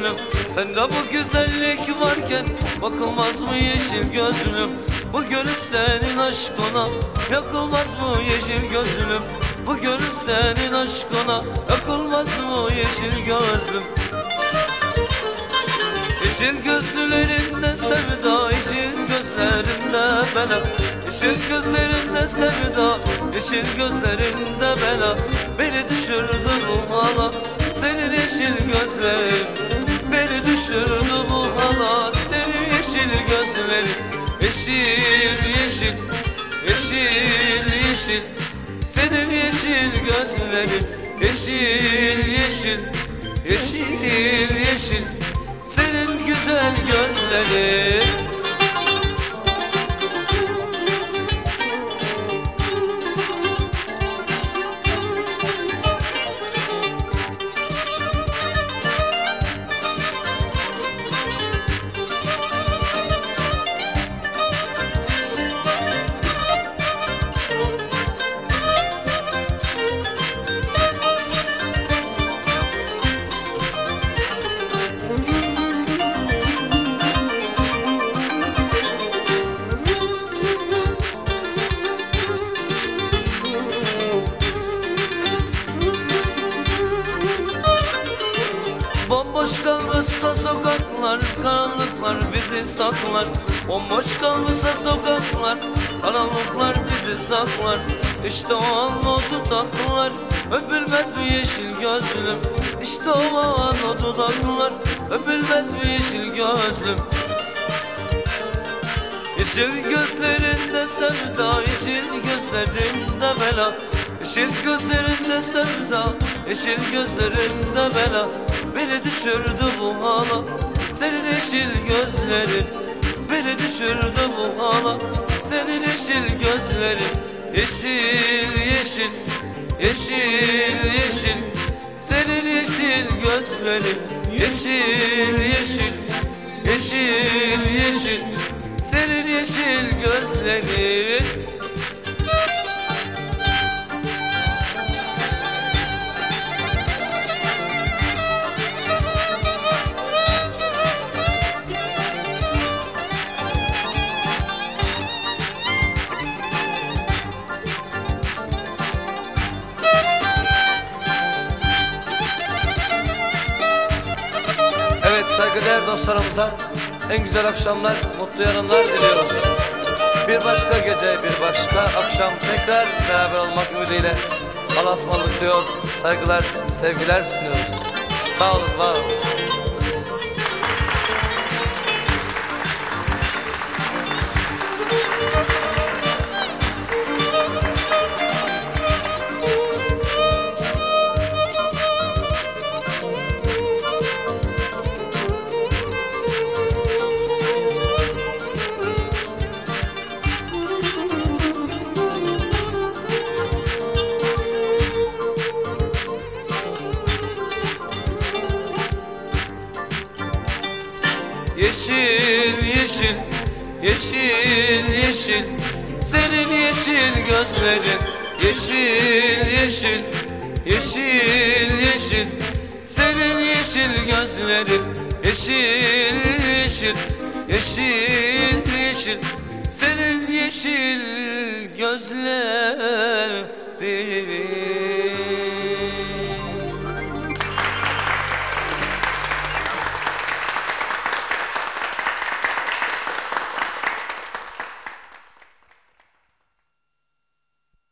gözlüm. Sende bu güzellik varken bakılmaz mı yeşil gözlüm? Bu gönül senin aşkına yakılmaz mı yeşil gözlüm? Bu gönül senin aşkına yakılmaz mı yeşil gözlüm? Yeşil gözlerinde sevda, yeşil gözlerinde bela. Yeşil gözlerinde sevda, yeşil gözlerinde bela. Beni düşürdü bu hala, senin yeşil gözlerin. Beni düşürdü bu hala, senin yeşil gözlerin. Yeşil yeşil, yeşil yeşil, senin yeşil gözlerin. Yeşil yeşil, yeşil yeşil, senin güzel gözlerin. Bomboş kalmışsa sokaklar, karanlıklar bizi saklar. Bomboş kalmışsa sokaklar, karanlıklar bizi saklar. İşte o an o dudaklar öpülmez mi yeşil gözlüm? İşte o an o dudaklar öpülmez mi yeşil gözlüm? Yeşil gözlerinde sevda, yeşil gözlerinde bela. Yeşil gözlerinde sevda, yeşil gözlerinde bela. Beni düşürdü bu hala, senin yeşil gözlerin. Beni düşürdü bu hala, senin yeşil gözlerin. Yeşil yeşil, yeşil yeşil, senin yeşil gözlerin. Yeşil yeşil, yeşil yeşil, senin yeşil gözlerin. Evet, saygıdeğer dostlarımıza en güzel akşamlar, mutlu yarınlar diliyoruz. Bir başka gece, bir başka akşam tekrar beraber olmak ümidiyle Allah'a ısmarladık diyor. Saygılar, sevgiler sunuyoruz. Sağ olun, var olun. Yeşil yeşil, yeşil yeşil, senin yeşil gözlerin. Yeşil yeşil, yeşil yeşil, senin yeşil gözlerin. Yeşil yeşil, yeşil yeşil, senin yeşil gözlerin.